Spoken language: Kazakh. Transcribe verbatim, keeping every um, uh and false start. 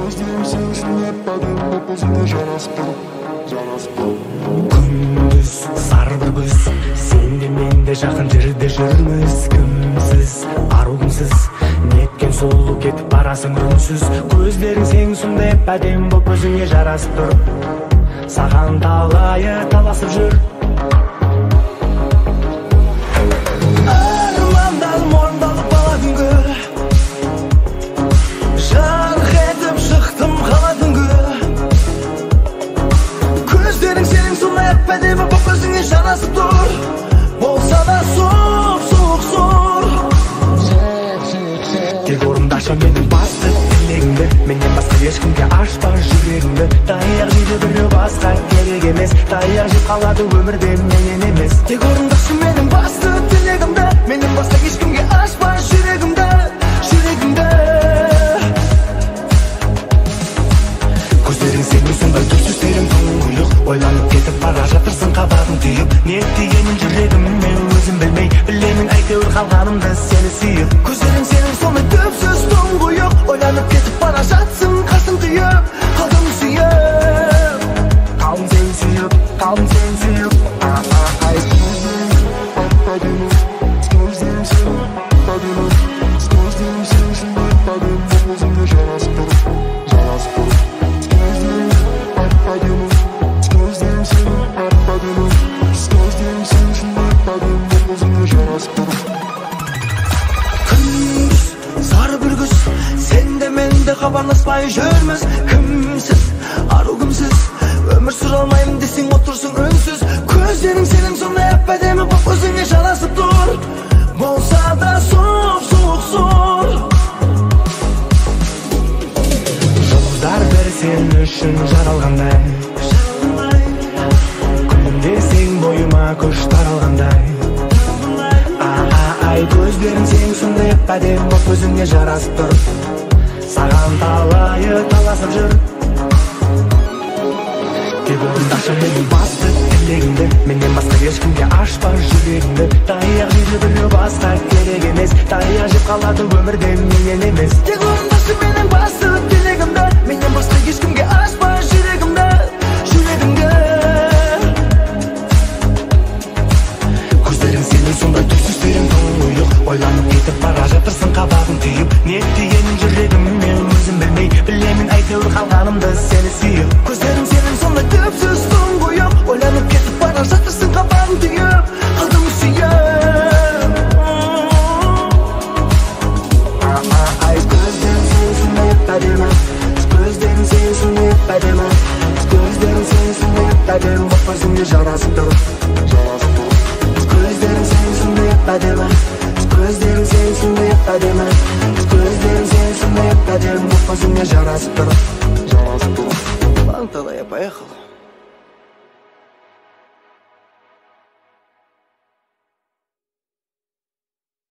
Күндүз сарбыз, сенде менде жакын жерде жүрмүз. Кимсиз, аругумсуз, неткен сулуу кетип барасың үнсүз. Көздөрүң сеңсиң деп адем болуп өзүңө жарасып тур. Саган талайы таласып жүр. Армандалып орындалып бала күнгө, жарк этип чыктым кала түнгө. Көздөрүң сенин сондай әппәдемі боп өзіңе жарасып тұр. Болса да соқ, соқ, зор. Тек орындашы менің басты тілегімді, менен басқа ешкімге ашпа жүрегімді. Таяқ жейді біреу басқа керек емес, таяқ жеп қалады өмірде менен емес. Тек орындашы менің басты тілегімді, менен басқа ешкімге ашпа жүрегімді, жүрегімді. Көздерің сенің сондай түпсіздерің тұңғиық, ойланып кетіп бара жатырсың қабағың түйіп. Не дегенін жүрегіме өзім білмей, білемін әйтеуір қалғанымды сені сүйіп. Көздерің сенің сондай түпсіз тұңғиық, ойланып кетіп бара жатсың қасың түйіп, қалдым сүйіп. Қалдым сен сүйіп, қалдым сен сүйіп. Хабарласпай жүрміз, кімсіз, аругымсыз. Өмір сүре алмаймын десең отырсың үнсіз. Көздерің сенің сондай әп-әдемі боп өзіңе жарасып тұр. Болса да соқ, соқ, зор. Жұлдыздар бір сен үшін жаралғандай, күнім десең бойыма күш таралғандай. Ай, көздерің сенің сондай әп-әдемі боп өзіңе жарасып тұр. Саған талайы таласып жүр. Тек орындашы менің басты тілегімді, менен басқа ешкімге ашпа жүрегімді. Таяқ жейді біреу басқа керек емес, таяқ жеп қалады өмірде менен емес. Тек орындашы менің басты тілегімді, менен басқа ешкімге ашпа жүрегімді, жүрегімді. Көздерің сенің сондай түпсіздерің тұңғиық, ойланып кетіп бара жатырсың қабағың түйіп. Не дегенін жүрегіме өзім білмей, білемін әйтеуір қалғанымды сені сүйіп. Көздерің сенің сондай түпсіз тұңғиық, ойланып кетіп бара жатырсың қабағың түйіп, қалдым сүйіп. Ай, көздерің сенің сондай әп-әдемі, көздерің сенің сондай әп-әдемі, көздерің сенің сондай әп-әдемі боп өзіңе жарасып тұр. Көздерің сенің сондай әп-әдемі, көздерің сенің сондай әп-әдемі, көздерің сенің сондай әп-әдемі боп өзіңе жарасып тұр. Ладно, тогда я поехал.